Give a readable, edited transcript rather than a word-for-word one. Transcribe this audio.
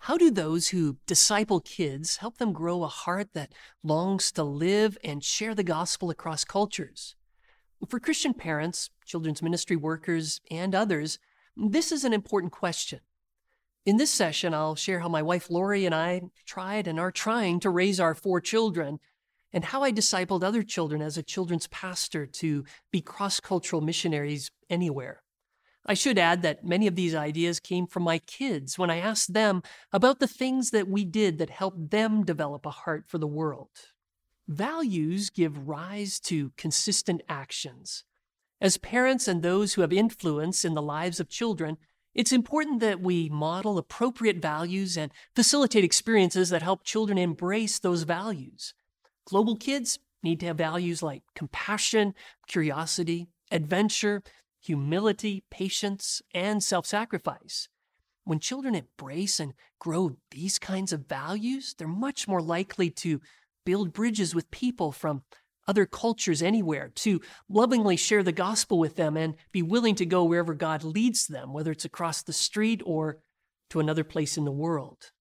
How do those who disciple kids help them grow a heart that longs to live and share the gospel across cultures? For Christian parents, children's ministry workers, and others, this is an important question. In this session, I'll share how my wife Lori and I tried and are trying to raise our 4 children, and how I discipled other children as a children's pastor to be cross-cultural missionaries anywhere. I should add that many of these ideas came from my kids when I asked them about the things that we did that helped them develop a heart for the world. Values give rise to consistent actions. As parents and those who have influence in the lives of children, it's important that we model appropriate values and facilitate experiences that help children embrace those values. Global kids need to have values like compassion, curiosity, adventure, humility, patience, and self-sacrifice. When children embrace and grow these kinds of values, they're much more likely to build bridges with people from other cultures anywhere, to lovingly share the gospel with them and be willing to go wherever God leads them, whether it's across the street or to another place in the world.